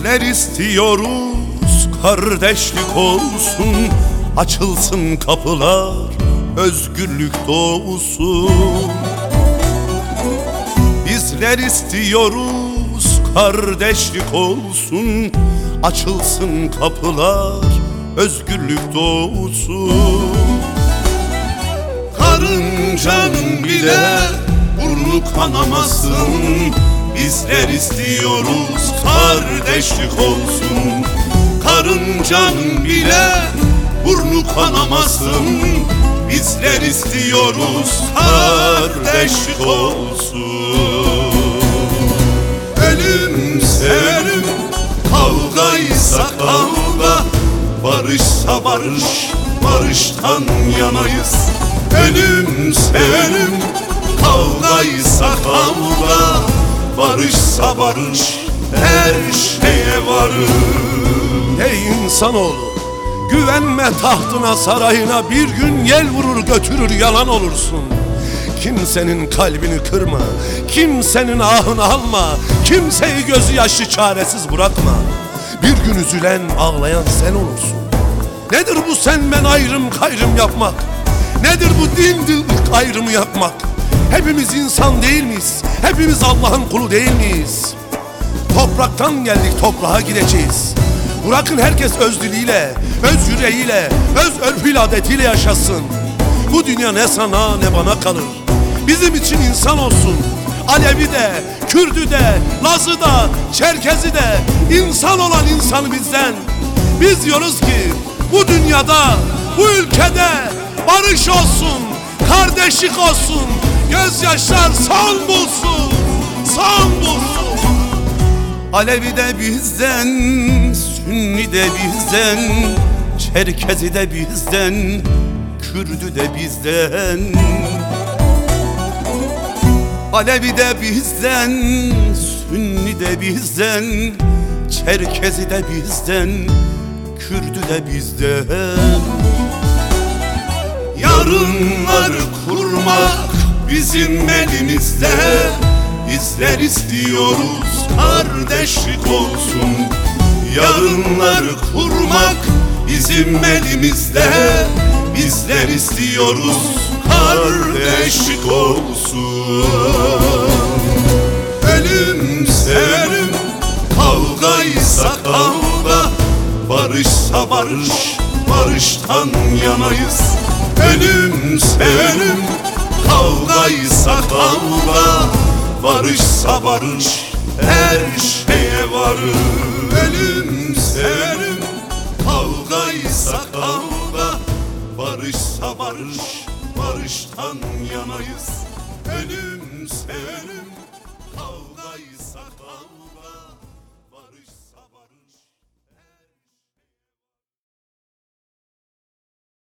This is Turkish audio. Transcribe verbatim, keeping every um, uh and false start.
Bizler istiyoruz kardeşlik olsun, açılsın kapılar, özgürlük doğsun. Bizler istiyoruz kardeşlik olsun, açılsın kapılar, özgürlük doğsun. Karıncanın bile burnu kanamasın, bizler istiyoruz kardeşlik olsun. Karıncanın bile burnu kanamasın, bizler istiyoruz kardeşlik olsun. Ölümse ölüm, kavgaysa kavga, barışsa barış, barıştan yanayız. Ölümse ölüm, kavgaysa kavga, barışsa barış, her şeye varır. Ey insanoğlu, güvenme tahtına sarayına, bir gün yel vurur götürür yalan olursun. Kimsenin kalbini kırma, kimsenin ahını alma, kimseyi gözü yaşlı çaresiz bırakma. Bir gün üzülen ağlayan sen olursun. Nedir bu sen ben ayrım kayrım yapmak? Nedir bu din dil ayrımı yapmak? Hepimiz insan değil miyiz? Hepimiz Allah'ın kulu değil miyiz? Topraktan geldik, toprağa gideceğiz. Bırakın herkes öz diliyle, öz yüreğiyle, öz örfüyle, adetiyle yaşasın. Bu dünya ne sana ne bana kalır. Bizim için insan olsun. Alevi de, Kürdü de, Lazı da, Çerkezi de, insan olan insanı bizden. Biz diyoruz ki bu dünyada, bu ülkede barış olsun, kardeşlik olsun, gözyaşlar son bulsun, son bulsun. Alevi de bizden, Sünni de bizden, Çerkezi de bizden, Kürdü de bizden. Alevi de bizden, Sünni de bizden, Çerkezi de bizden, Kürdü de bizden. Yarınları kurmak bizim elimizde, bizler istiyoruz kardeşlik olsun. Yarınları kurmak bizim elimizde, bizler istiyoruz kardeşlik olsun. Ölümse ölüm, kavgaysa kavga, barışsa barış, barıştan yanayız. Ölümse ölüm, kavgaysa kavga, barışsa barış, her şeye varır. Ölümse ölüm, kavgaysa kavga, barışsa barış, barıştan yanayız. Ölümse ölüm, kavgaysa kavga.